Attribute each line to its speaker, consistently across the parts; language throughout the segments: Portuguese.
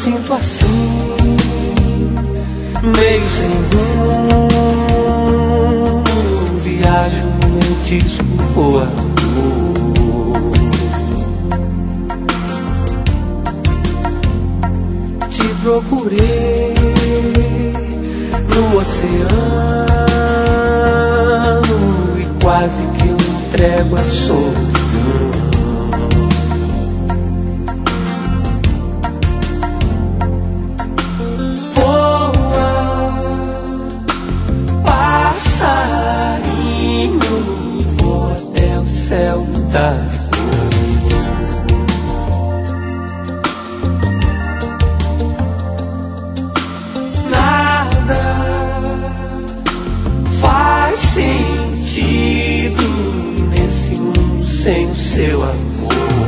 Speaker 1: sinto assim, meio sem rumo, viajo em disco voador. Te procurei no oceano e quase que eu entrego a solidão. Vou até o céu da cor. Nada faz sentido nesse mundo sem o seu amor.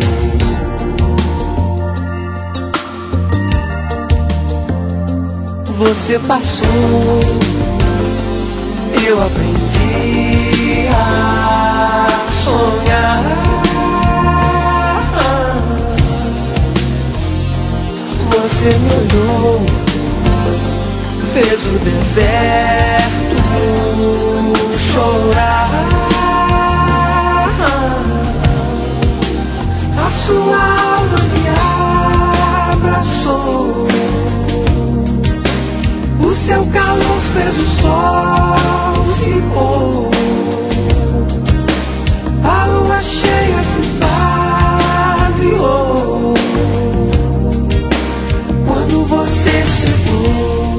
Speaker 1: Você passou, eu aprendi a sonhar. Você me olhou, fez o deserto chorar. A sua alma me abraçou, o seu calor fez o sol se pôr, a lua cheia se esvaziou quando você chegou.